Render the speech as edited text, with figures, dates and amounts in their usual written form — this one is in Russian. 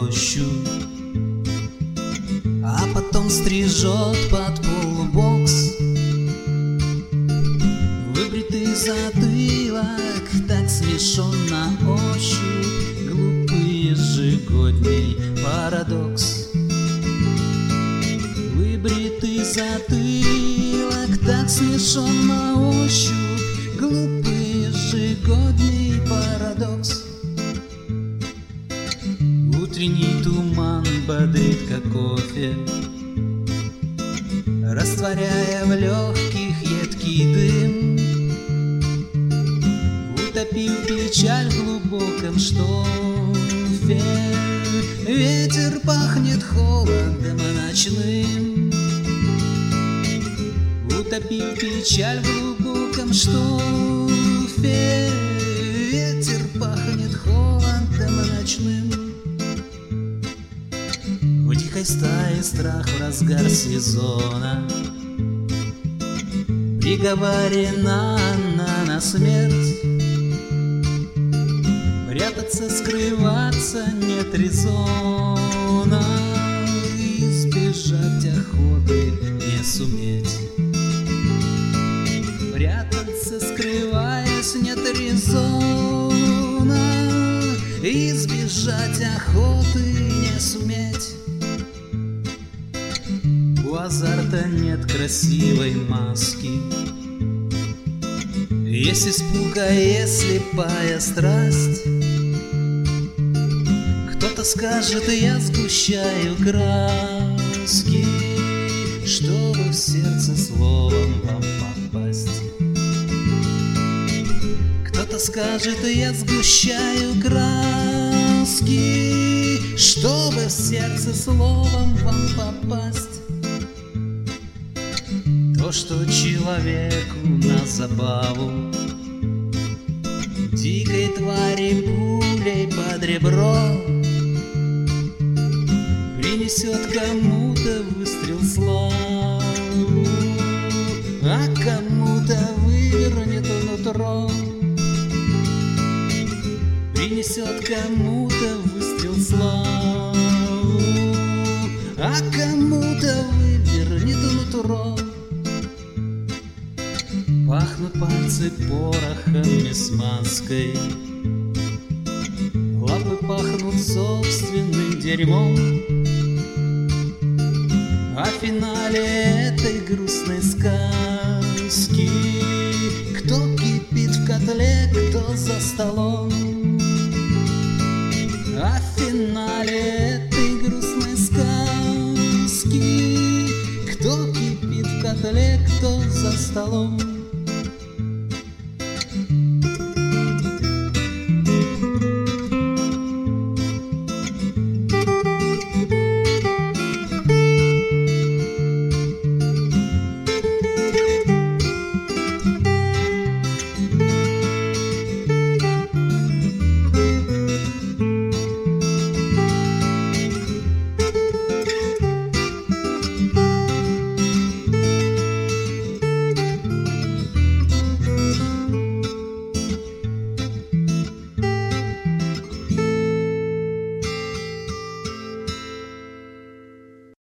рощу, а потом стрижет под полубокс. Выбритый затылок так смешон на ощупь, глупый ежегодний парадокс. Выбритый затылок так смешон на ощупь, глупый ежегодний парадокс. Утренний туман бодрит, как кофе, растворяя в легких едкий дым. Утопил печаль в глубоком штофе, ветер пахнет холодом ночным. Утопил печаль в глубоком штофе, ветер пахнет холодом ночным. В тихой стае страх в разгар сезона, приговорена она на смерть. Прятаться, скрываться нет резона, избежать охоты не суметь. Прятаться, скрываясь, нет резона, избежать охоты не суметь. У азарта нет красивой маски, есть испуг, а есть слепая страсть. Кто-то скажет, я сгущаю краски, чтобы в сердце словом вам попасть. Кто-то скажет, я сгущаю краски, чтобы в сердце словом вам попасть. То, что человеку на забаву, дикой твари пулей под ребро, принесет кому-то выстрел славу, а кому-то вывернет нутро. Принесет кому-то выстрел славу, а кому-то вывернет нутро. Пахнут пальцы порохом и смазкой, лапы пахнут собственным дерьмом. О финале этой грустной сказки, кто кипит в котле, кто за столом. О финале этой грустной сказки, кто кипит в котле, кто за столом.